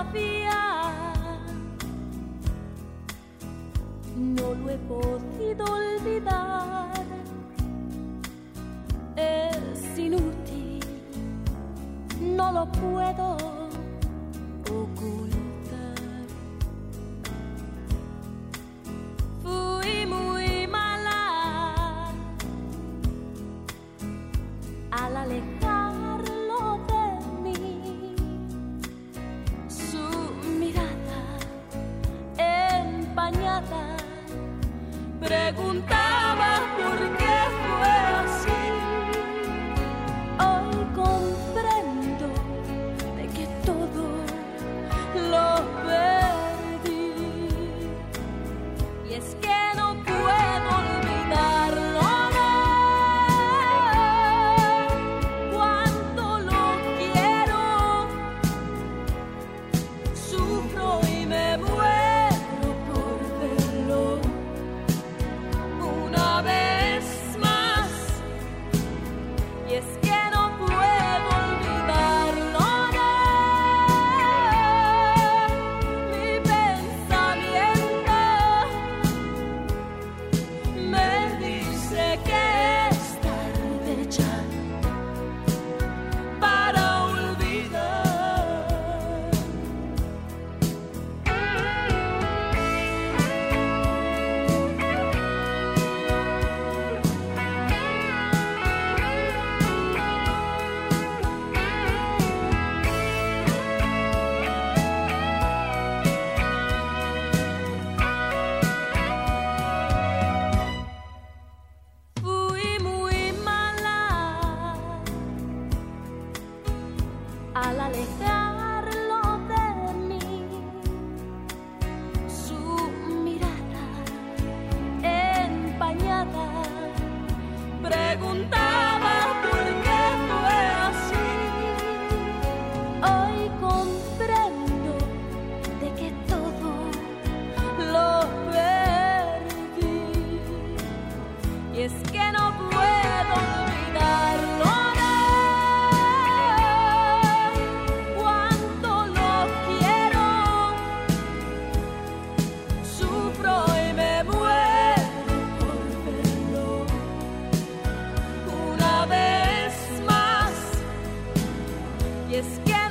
todavía no lo he podido olvidar. Es inútil, no lo puedo ocultar. Fui muy mala al alejarlo de mí. Su mirada empañada preguntaba por qué fue así. Hoy comprendo de que todo lo perdí, y es que no puedo olvidarlo. Cuánto lo quiero, sufro y me muero por verlo una vez más, y es que no puedo olvidarlo. Mi pensamiento me dice que es tarde ya para olvidar. Fui muy mala al alejarlo de mí. Su mirada empañada preguntaba por qué fue así. Hoy comprendo de que todo lo perdí, y es que no puedo olvidarlo. Cuánto lo quiero, sufro y me muero por verlo una vez más, y es que